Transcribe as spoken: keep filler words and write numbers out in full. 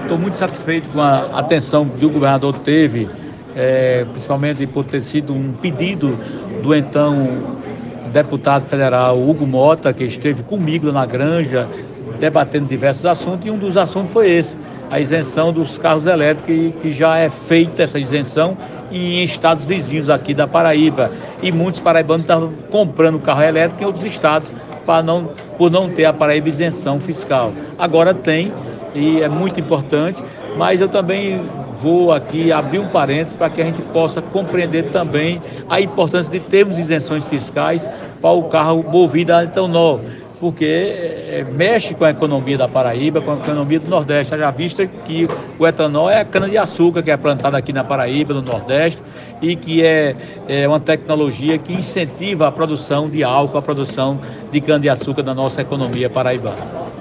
Estou muito satisfeito com a atenção que o governador teve, é, principalmente por ter sido um pedido do então deputado federal Hugo Mota, que esteve comigo na Granja, debatendo diversos assuntos, e um dos assuntos foi esse, a isenção dos carros elétricos, que já é feita essa isenção em estados vizinhos aqui da Paraíba, e muitos paraibanos estavam comprando carro elétrico em outros estados para não, por não ter a Paraíba isenção fiscal. Agora tem, e é muito importante, mas eu também vou aqui abrir um parênteses para que a gente possa compreender também a importância de termos isenções fiscais para o carro movido a etanol, porque é, mexe com a economia da Paraíba, com a economia do Nordeste. Já vista que o etanol é a cana-de-açúcar que é plantada aqui na Paraíba, no Nordeste, e que é, é uma tecnologia que incentiva a produção de álcool, a produção de cana-de-açúcar da nossa economia paraibana.